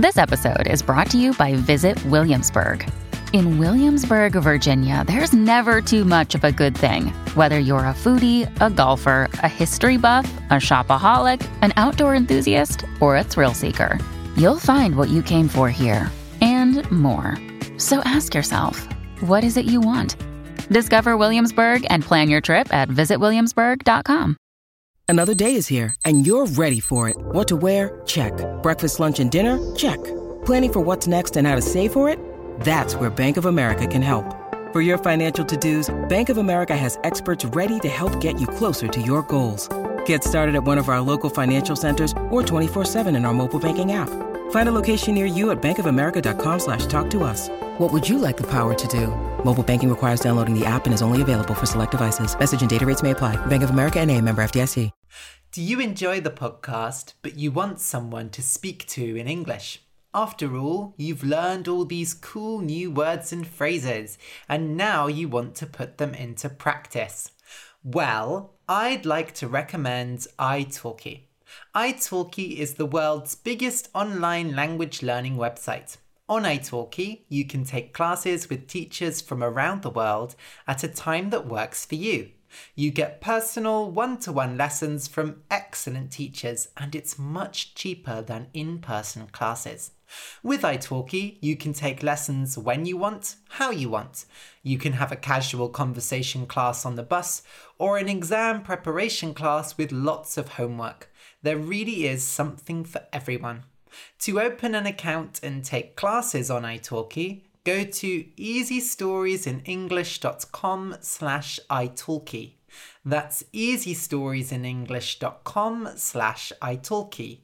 This episode is brought to you by Visit Williamsburg. In Williamsburg, Virginia, there's never too much of a good thing. Whether you're a foodie, a golfer, a history buff, a shopaholic, an outdoor enthusiast, or a thrill seeker, you'll find what you came for here and more. So ask yourself, what is it you want? Discover Williamsburg and plan your trip at visitwilliamsburg.com. Another day is here, and you're ready for it. What to wear? Check. Breakfast, lunch, and dinner? Check. Planning for what's next and how to save for it? That's where Bank of America can help. For your financial to-dos, Bank of America has experts ready to help get you closer to your goals. Get started at one of our local financial centers or 24/7 in our mobile banking app. Find a location near you at bankofamerica.com/talktous. What would you like the power to do? Mobile banking requires downloading the app and is only available for select devices. Message and data rates may apply. Bank of America N.A., member FDIC. Do you enjoy the podcast, but you want someone to speak to in English? After all, you've learned all these cool new words and phrases, and now you want to put them into practice. Well, I'd like to recommend italki. italki is the world's biggest online language learning website. On italki, you can take classes with teachers from around the world at a time that works for you. You get personal one-to-one lessons from excellent teachers, and it's much cheaper than in-person classes. With italki, you can take lessons when you want, how you want. You can have a casual conversation class on the bus or an exam preparation class with lots of homework. There really is something for everyone. To open an account and take classes on italki, go to easystoriesinenglish.com/italki. That's easystoriesinenglish.com/italki.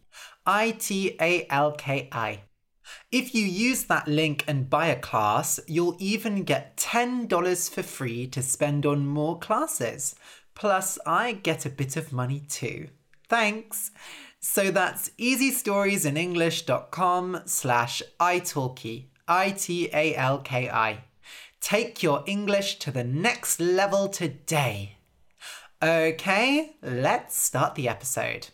ITALKI. If you use that link and buy a class, you'll even get $10 for free to spend on more classes. Plus, I get a bit of money too. Thanks! So that's easystoriesinenglish.com/italki. ITALKI. Take your English to the next level today. Okay, let's start the episode.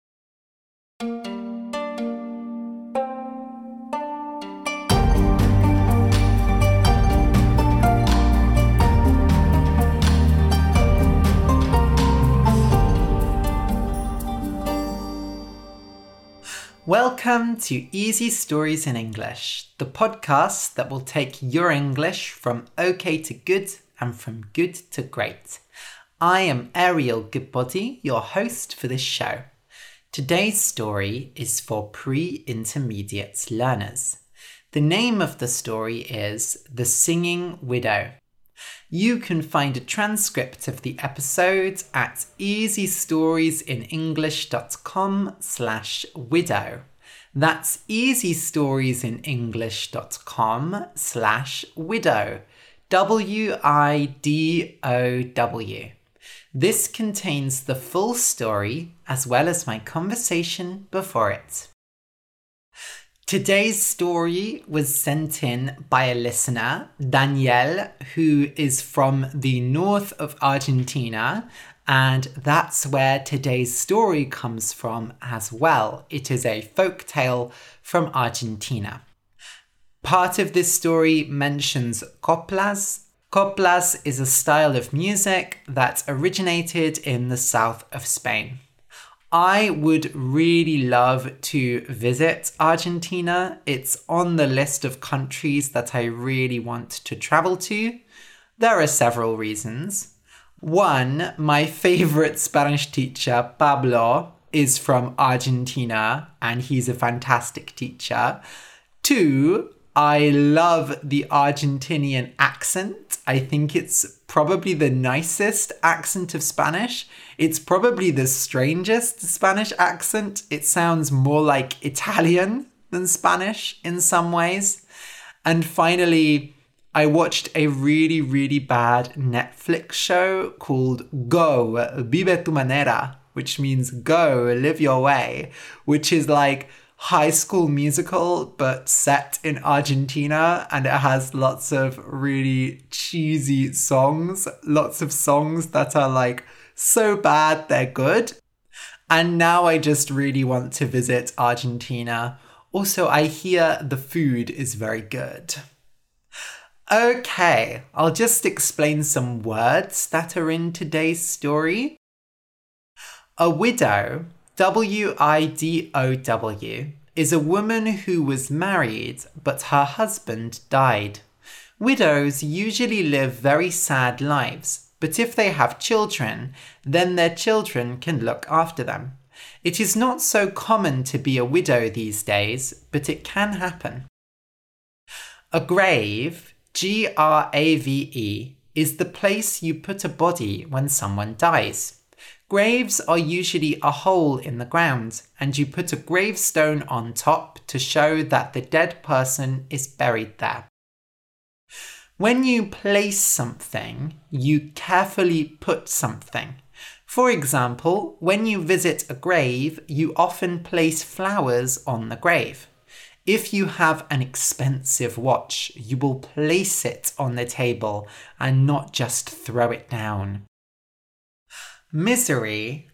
Welcome to Easy Stories in English, the podcast that will take your English from okay to good and from good to great. I am Ariel Goodbody, your host for this show. Today's story is for pre-intermediate learners. The name of the story is The Singing Widow. You can find a transcript of the episode at easystoriesinenglish.com/widow. That's easystoriesinenglish.com/widow. WIDOW. This contains the full story as well as my conversation before it. Today's story was sent in by a listener, Danielle, who is from the north of Argentina, and that's where today's story comes from as well. It is a folk tale from Argentina. Part of this story mentions coplas. Coplas is a style of music that originated in the south of Spain. I would really love to visit Argentina. It's on the list of countries that I really want to travel to. There are several reasons. One, my favorite Spanish teacher, Pablo, is from Argentina and he's a fantastic teacher. Two, I love the Argentinian accent. I think it's probably the nicest accent of Spanish. It's probably the strangest Spanish accent. It sounds more like Italian than Spanish in some ways. And finally, I watched a really, really bad Netflix show called Go, Vive tu manera, which means go, live your way, which is like High School Musical, but set in Argentina, and it has lots of really cheesy songs, lots of songs that are like so bad they're good. And now I just really want to visit Argentina. Also, I hear the food is very good. Okay, I'll just explain some words that are in today's story. A widow, W-I-D-O-W, is a woman who was married but her husband died. Widows usually live very sad lives, but if they have children, then their children can look after them. It is not so common to be a widow these days, but it can happen. A grave, G-R-A-V-E, is the place you put a body when someone dies. Graves are usually a hole in the ground, and you put a gravestone on top to show that the dead person is buried there. When you place something, you carefully put something. For example, when you visit a grave, you often place flowers on the grave. If you have an expensive watch, you will place it on the table and not just throw it down. Misery,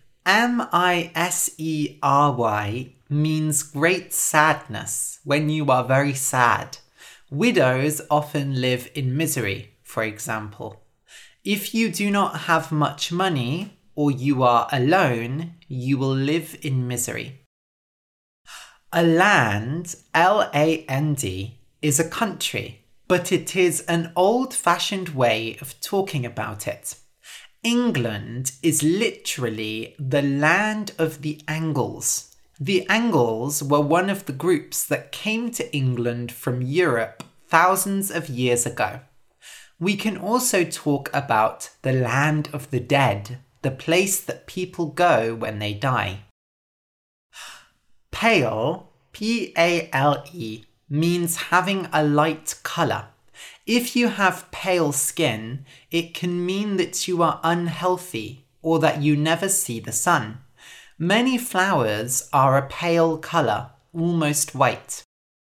M-I-S-E-R-Y, means great sadness when you are very sad. Widows often live in misery, for example. If you do not have much money or you are alone, you will live in misery. A land, L-A-N-D, is a country, but it is an old-fashioned way of talking about it. England is literally the land of the Angles. The Angles were one of the groups that came to England from Europe thousands of years ago. We can also talk about the land of the dead, the place that people go when they die. Pale, P-A-L-E, means having a light colour. If you have pale skin, it can mean that you are unhealthy or that you never see the sun. Many flowers are a pale colour, almost white.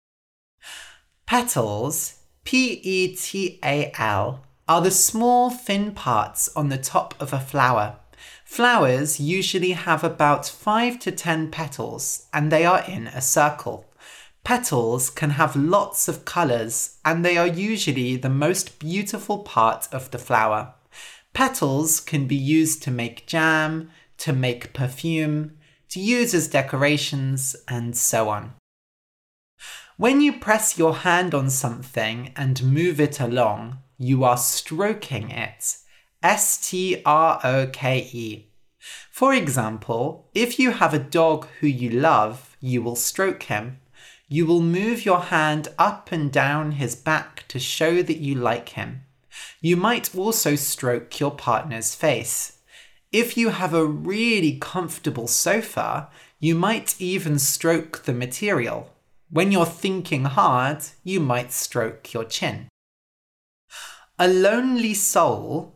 Petals, P-E-T-A-L, are the small thin parts on the top of a flower. Flowers usually have about 5 to 10 petals, and they are in a circle. Petals can have lots of colours, and they are usually the most beautiful part of the flower. Petals can be used to make jam, to make perfume, to use as decorations, and so on. When you press your hand on something and move it along, you are stroking it. S-T-R-O-K-E. For example, if you have a dog who you love, you will stroke him. You will move your hand up and down his back to show that you like him. You might also stroke your partner's face. If you have a really comfortable sofa, you might even stroke the material. When you're thinking hard, you might stroke your chin. A lonely soul,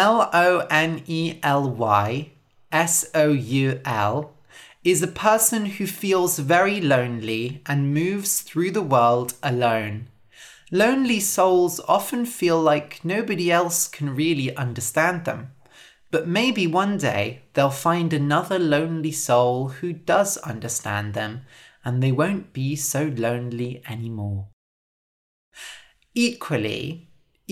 L-O-N-E-L-Y-S-O-U-L, is a person who feels very lonely and moves through the world alone. Lonely souls often feel like nobody else can really understand them, but maybe one day they'll find another lonely soul who does understand them, and they won't be so lonely anymore. Equally,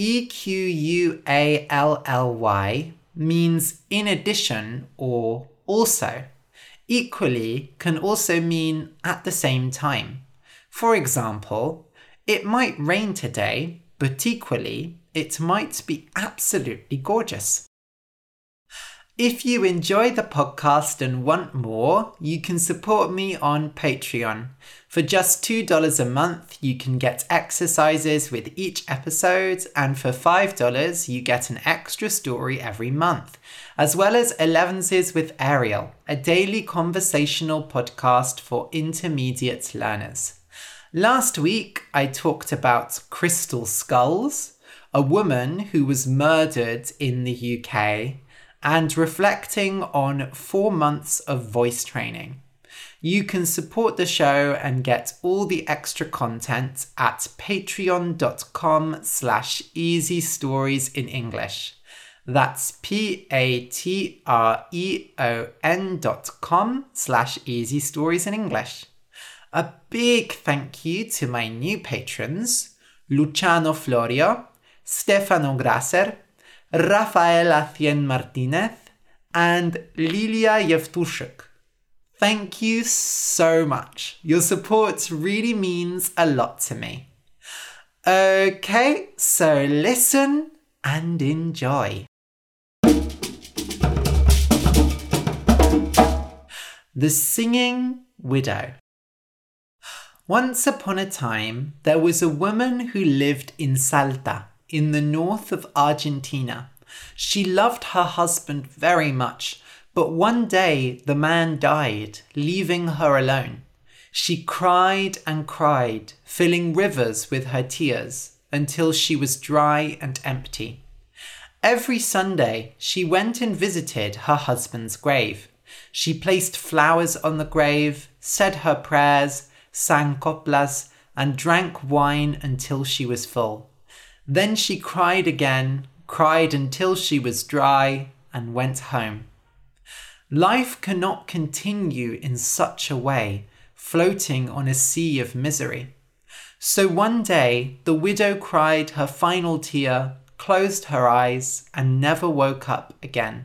E-Q-U-A-L-L-Y, means in addition or also. Equally can also mean at the same time. For example, it might rain today, but equally, it might be absolutely gorgeous. If you enjoy the podcast and want more, you can support me on Patreon. For just $2 a month, you can get exercises with each episode, and for $5, you get an extra story every month, as well as 11s with Ariel, a daily conversational podcast for intermediate learners. Last week, I talked about crystal skulls, a woman who was murdered in the UK, and reflecting on 4 months of voice training. You can support the show and get all the extra content at patreon.com/easystoriesinenglish. That's patreon.com/easystoriesinenglish. A big thank you to my new patrons, Luciano Florio, Stefano Grasser, Rafaela Cien Martinez, and Lilia Yevtushuk. Thank you so much. Your support really means a lot to me. Okay, so listen and enjoy. The Singing Widow. Once upon a time, there was a woman who lived in Salta, in the north of Argentina. She loved her husband very much, but one day the man died, leaving her alone. She cried and cried, filling rivers with her tears, until she was dry and empty. Every Sunday, she went and visited her husband's grave. She placed flowers on the grave, said her prayers, sang coplas, and drank wine until she was full. Then she cried again, cried until she was dry, and went home. Life cannot continue in such a way, floating on a sea of misery. So one day, the widow cried her final tear, closed her eyes, and never woke up again.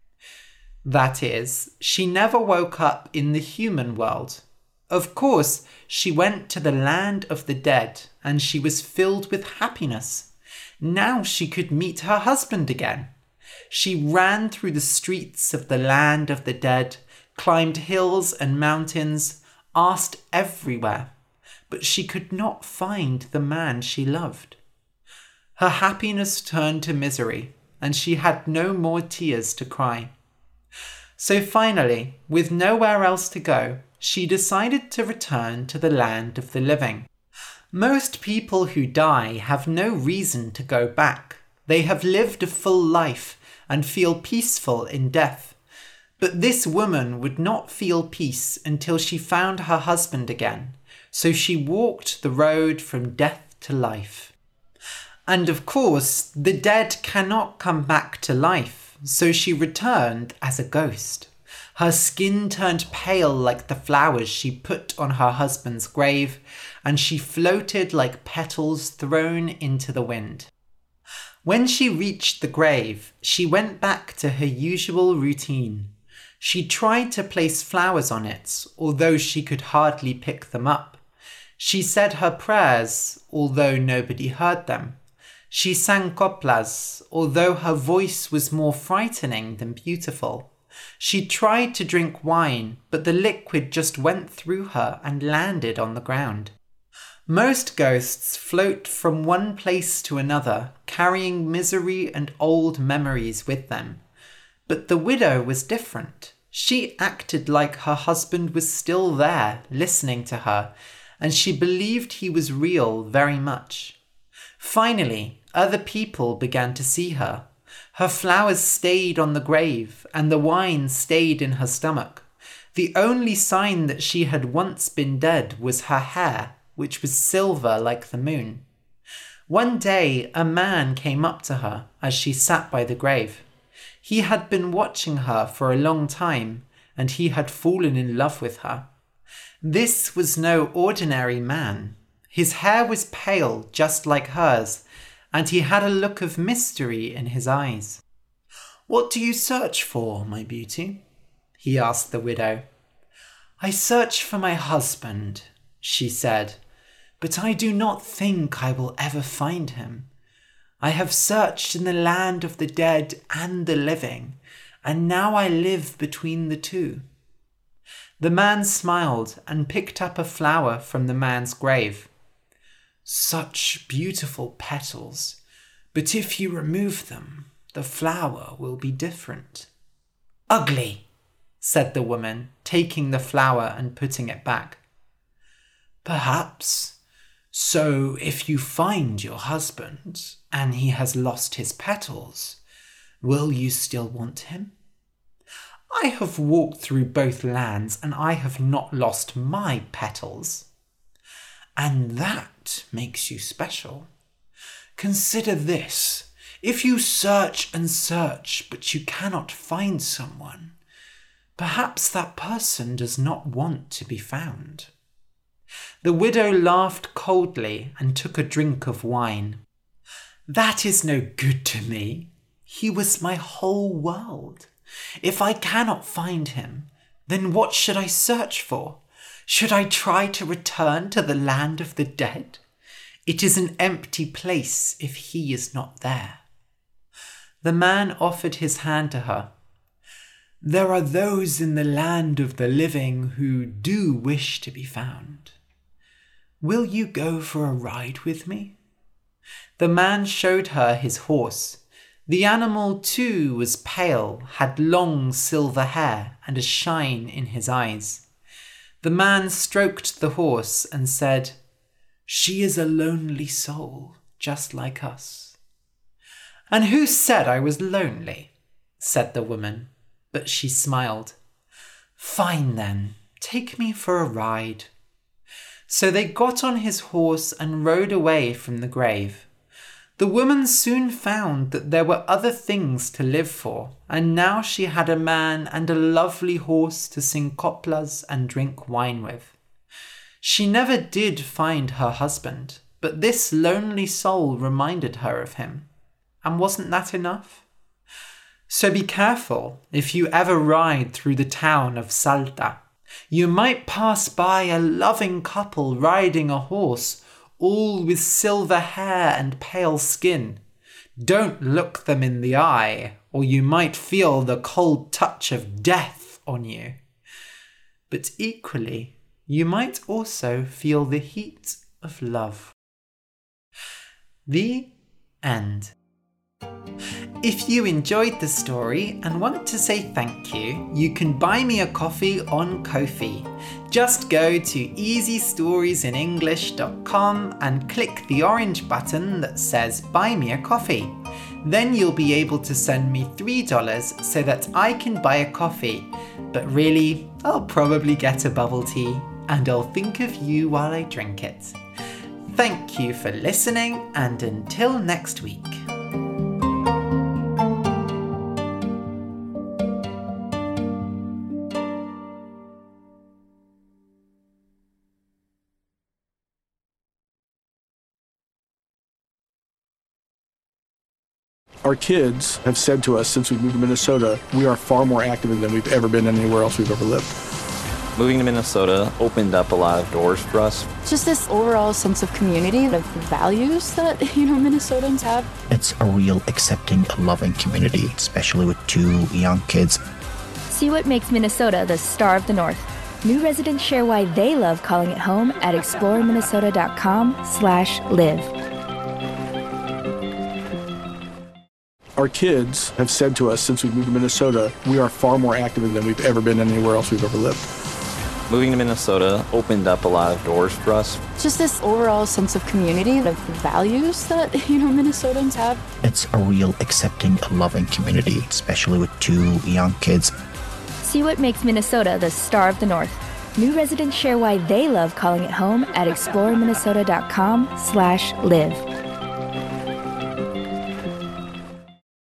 That is, she never woke up in the human world. Of course, she went to the land of the dead, and she was filled with happiness. Now she could meet her husband again. She ran through the streets of the land of the dead, climbed hills and mountains, asked everywhere, but she could not find the man she loved. Her happiness turned to misery, and she had no more tears to cry. So finally, with nowhere else to go, she decided to return to the land of the living. Most people who die have no reason to go back. They have lived a full life and feel peaceful in death. But this woman would not feel peace until she found her husband again, so she walked the road from death to life. And of course, the dead cannot come back to life, so she returned as a ghost. Her skin turned pale like the flowers she put on her husband's grave, and she floated like petals thrown into the wind. When she reached the grave, she went back to her usual routine. She tried to place flowers on it, although she could hardly pick them up. She said her prayers, although nobody heard them. She sang coplas, although her voice was more frightening than beautiful. She tried to drink wine, but the liquid just went through her and landed on the ground. Most ghosts float from one place to another, carrying misery and old memories with them. But the widow was different. She acted like her husband was still there, listening to her, and she believed he was real very much. Finally, other people began to see her. Her flowers stayed on the grave, and the wine stayed in her stomach. The only sign that she had once been dead was her hair, which was silver like the moon. One day, a man came up to her as she sat by the grave. He had been watching her for a long time, and he had fallen in love with her. This was no ordinary man. His hair was pale, just like hers, and he had a look of mystery in his eyes. "What do you search for, my beauty?" he asked the widow. "I search for my husband," she said, "but I do not think I will ever find him. I have searched in the land of the dead and the living, and now I live between the two." The man smiled and picked up a flower from the man's grave. "Such beautiful petals, but if you remove them, the flower will be different." "Ugly," said the woman, taking the flower and putting it back. "Perhaps. So if you find your husband and he has lost his petals, will you still want him?" "I have walked through both lands and I have not lost my petals." "And that makes you special. Consider this. If you search and search, but you cannot find someone, perhaps that person does not want to be found." The widow laughed coldly and took a drink of wine. "That is no good to me. He was my whole world. If I cannot find him, then what should I search for? Should I try to return to the land of the dead? It is an empty place if he is not there." The man offered his hand to her. "There are those in the land of the living who do wish to be found. Will you go for a ride with me?" The man showed her his horse. The animal too was pale, had long silver hair and a shine in his eyes. The man stroked the horse and said, "She is a lonely soul, just like us." "And who said I was lonely?" said the woman, but she smiled. "Fine then, take me for a ride." So they got on his horse and rode away from the grave. The woman soon found that there were other things to live for, and now she had a man and a lovely horse to sing coplas and drink wine with. She never did find her husband, but this lonely soul reminded her of him. And wasn't that enough? So be careful if you ever ride through the town of Salta. You might pass by a loving couple riding a horse, all with silver hair and pale skin. Don't look them in the eye, or you might feel the cold touch of death on you. But equally, you might also feel the heat of love. The end. If you enjoyed the story and want to say thank you, you can buy me a coffee on Ko-fi. Just go to easystoriesinenglish.com and click the orange button that says Buy Me a Coffee. Then you'll be able to send me $3 so that I can buy a coffee. But really, I'll probably get a bubble tea and I'll think of you while I drink it. Thank you for listening, and until next week. Our kids have said to us since we moved to Minnesota, we are far more active than we've ever been anywhere else we've ever lived. Moving to Minnesota opened up a lot of doors for us. Just this overall sense of community, of values that, Minnesotans have. It's a real accepting, loving community, especially with 2 young kids. See what makes Minnesota the star of the North. New residents share why they love calling it home at exploreminnesota.com/live. Our kids have said to us since we moved to Minnesota, we are far more active than we've ever been anywhere else we've ever lived. Moving to Minnesota opened up a lot of doors for us. Just this overall sense of community, of values that, Minnesotans have. It's a real accepting, loving community, especially with 2 young kids. See what makes Minnesota the star of the North. New residents share why they love calling it home at exploreminnesota.com/live.